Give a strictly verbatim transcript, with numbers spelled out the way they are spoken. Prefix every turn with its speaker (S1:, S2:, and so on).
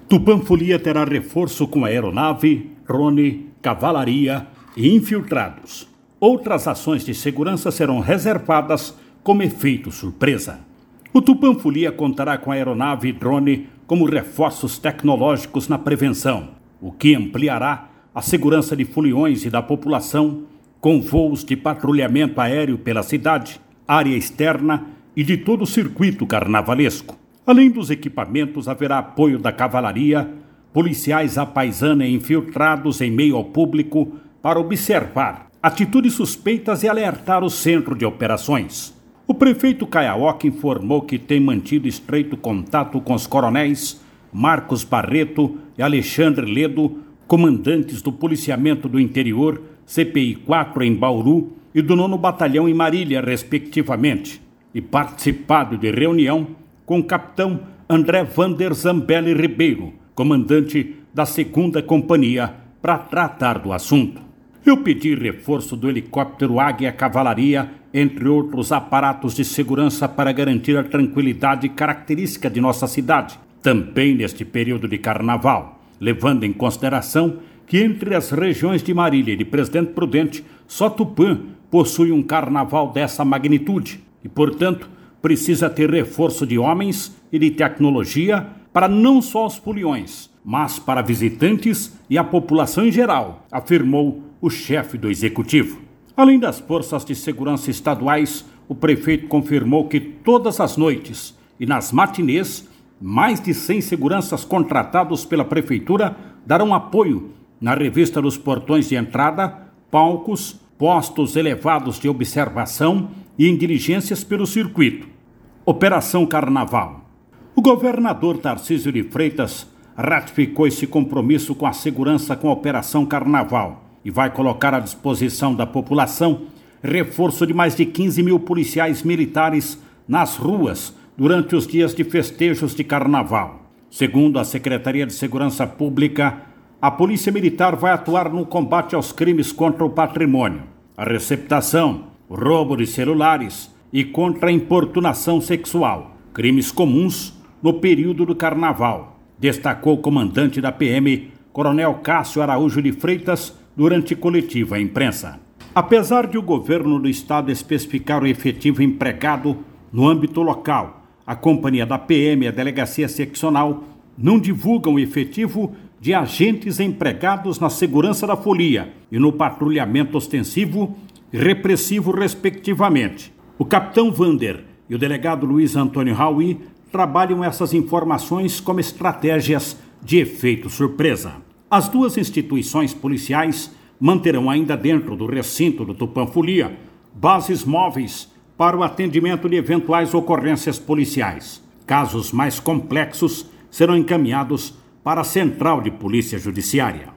S1: Tupã Folia terá reforço com aeronave, drone, cavalaria e infiltrados. Outras ações de segurança serão reservadas como efeito surpresa. O Tupã Folia contará com aeronave e drone como reforços tecnológicos na prevenção, o que ampliará a segurança de foliões e da população com voos de patrulhamento aéreo pela cidade, área externa e de todo o circuito carnavalesco. Além dos equipamentos, haverá apoio da cavalaria, policiais à paisana infiltrados em meio ao público para observar atitudes suspeitas e alertar o centro de operações. O prefeito Caiaoca informou que tem mantido estreito contato com os coronéis Marcos Barreto e Alexandre Ledo, comandantes do Policiamento do Interior, C P I quatro em Bauru e do nono Batalhão em Marília, respectivamente, e participado de reunião com o capitão André Vander Zambelli Ribeiro, comandante da segunda Companhia, para tratar do assunto. Eu pedi reforço do helicóptero Águia Cavalaria, entre outros aparatos de segurança para garantir a tranquilidade característica de nossa cidade, também neste período de carnaval, levando em consideração que entre as regiões de Marília e de Presidente Prudente, só Tupã possui um carnaval dessa magnitude e, portanto, precisa ter reforço de homens e de tecnologia para não só os foliões, mas para visitantes e a população em geral, afirmou o chefe do executivo. Além das forças de segurança estaduais, o prefeito confirmou que todas as noites e nas matinês, mais de cem seguranças contratados pela prefeitura darão apoio na revista dos portões de entrada, palcos, postos elevados de observação e em diligências pelo circuito. Operação Carnaval. O governador Tarcísio de Freitas ratificou esse compromisso com a segurança com a Operação Carnaval e vai colocar à disposição da população reforço de mais de quinze mil policiais militares nas ruas durante os dias de festejos de Carnaval. Segundo a Secretaria de Segurança Pública, a Polícia Militar vai atuar no combate aos crimes contra o patrimônio, a receptação, o roubo de celulares e contra a importunação sexual, crimes comuns no período do Carnaval, destacou o comandante da P M, Coronel Cássio Araújo de Freitas, durante coletiva à imprensa. Apesar de o governo do estado especificar o efetivo empregado no âmbito local, a companhia da P M e a delegacia seccional não divulgam o efetivo de agentes empregados na segurança da folia e no patrulhamento ostensivo e repressivo, respectivamente. O capitão Vander e o delegado Luiz Antônio Raui trabalham essas informações como estratégias de efeito surpresa. As duas instituições policiais manterão ainda dentro do recinto do Tupã Folia bases móveis para o atendimento de eventuais ocorrências policiais. Casos mais complexos serão encaminhados para a Central de Polícia Judiciária.